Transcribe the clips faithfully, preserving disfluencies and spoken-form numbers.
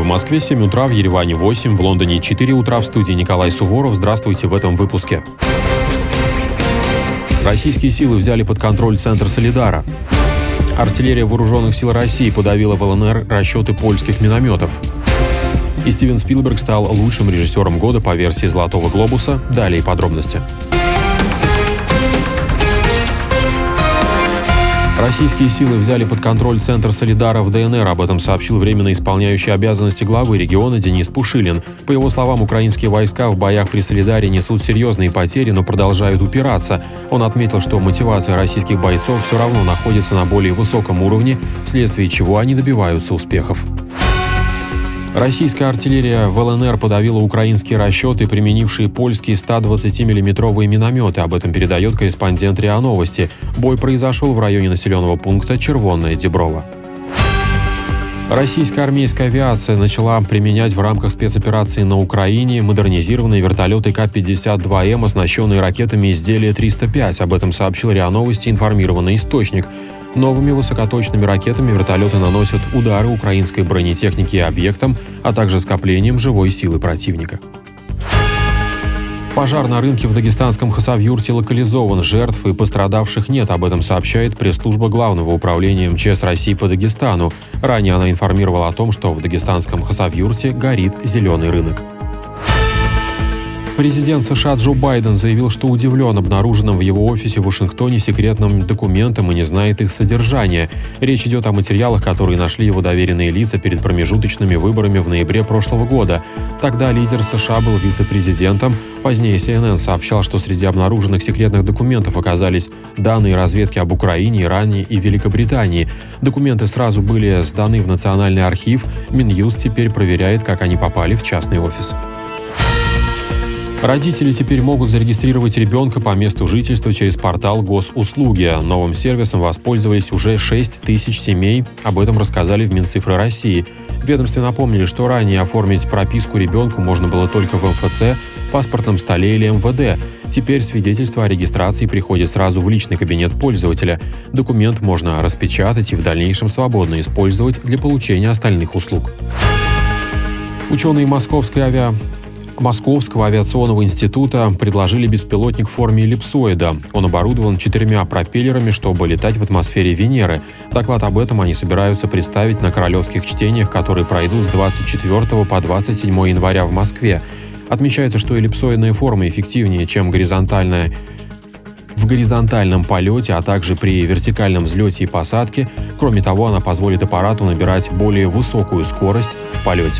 В Москве семь утра, в Ереване восемь, в Лондоне четыре утра. В студии Николай Суворов. Здравствуйте в этом выпуске. Российские силы взяли под контроль центр Солидара. Артиллерия Вооруженных сил России подавила в ЛНР расчеты польских минометов. И Стивен Спилберг стал лучшим режиссером года по версии «Золотого глобуса». Далее подробности. Российские силы взяли под контроль центр Солидара в ДНР. Об этом сообщил временно исполняющий обязанности главы региона Денис Пушилин. По его словам, украинские войска в боях при Солидаре несут серьезные потери, но продолжают упираться. Он отметил, что мотивация российских бойцов все равно находится на более высоком уровне, вследствие чего они добиваются успехов. Российская артиллерия в ЛНР подавила украинские расчеты, применившие польские сто двадцатимиллиметровые минометы. Об этом передает корреспондент РИА Новости. Бой произошел в районе населенного пункта Червонное Деброво. Российская армейская авиация начала применять в рамках спецоперации на Украине модернизированные вертолеты Ка пятьдесят два М, оснащенные ракетами изделия триста пять. Об этом сообщил РИА Новости информированный источник. Новыми высокоточными ракетами вертолеты наносят удары украинской бронетехнике и объектам, а также скоплением живой силы противника. Пожар на рынке в дагестанском Хасавюрте локализован, жертв и пострадавших нет. Об этом сообщает пресс-служба Главного управления МЧС России по Дагестану. Ранее она информировала о том, что в дагестанском Хасавюрте горит зеленый рынок. Президент США Джо Байден заявил, что удивлен обнаруженным в его офисе в Вашингтоне секретным документом и не знает их содержания. Речь идет о материалах, которые нашли его доверенные лица перед промежуточными выборами в ноябре прошлого года. Тогда лидер США был вице-президентом. Позднее Си Эн Эн сообщал, что среди обнаруженных секретных документов оказались данные разведки об Украине, Иране и Великобритании. Документы сразу были сданы в Национальный архив. Минюст теперь проверяет, как они попали в частный офис. Родители теперь могут зарегистрировать ребенка по месту жительства через портал Госуслуги. Новым сервисом воспользовались уже шесть тысяч семей. Об этом рассказали в Минцифры России. В ведомстве напомнили, что ранее оформить прописку ребенку можно было только в Эм Эф Цэ, паспортном столе или Эм Вэ Дэ. Теперь свидетельство о регистрации приходит сразу в личный кабинет пользователя. Документ можно распечатать и в дальнейшем свободно использовать для получения остальных услуг. Ученые Московской авиа... Московского авиационного института предложили беспилотник в форме эллипсоида. Он оборудован четырьмя пропеллерами, чтобы летать в атмосфере Венеры. Доклад об этом они собираются представить на королевских чтениях, которые пройдут с двадцать четвёртого по двадцать седьмое января в Москве. Отмечается, что эллипсоидная форма эффективнее, чем горизонтальная в горизонтальном полете, а также при вертикальном взлете и посадке. Кроме того, она позволит аппарату набирать более высокую скорость в полете.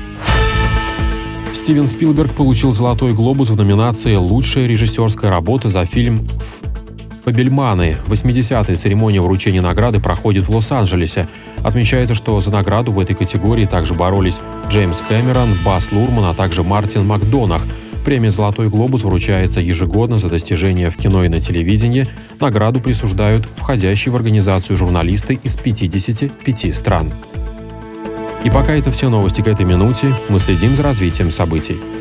Стивен Спилберг получил «Золотой глобус» в номинации «Лучшая режиссерская работа» за фильм «Фабельманы». восьмидесятая церемония вручения награды проходит в Лос-Анджелесе. Отмечается, что за награду в этой категории также боролись Джеймс Кэмерон, Бас Лурман, а также Мартин Макдонах. Премия «Золотой глобус» вручается ежегодно за достижения в кино и на телевидении. Награду присуждают входящие в организацию журналисты из пятидесяти пяти стран. И пока это все новости к этой минуте, мы следим за развитием событий.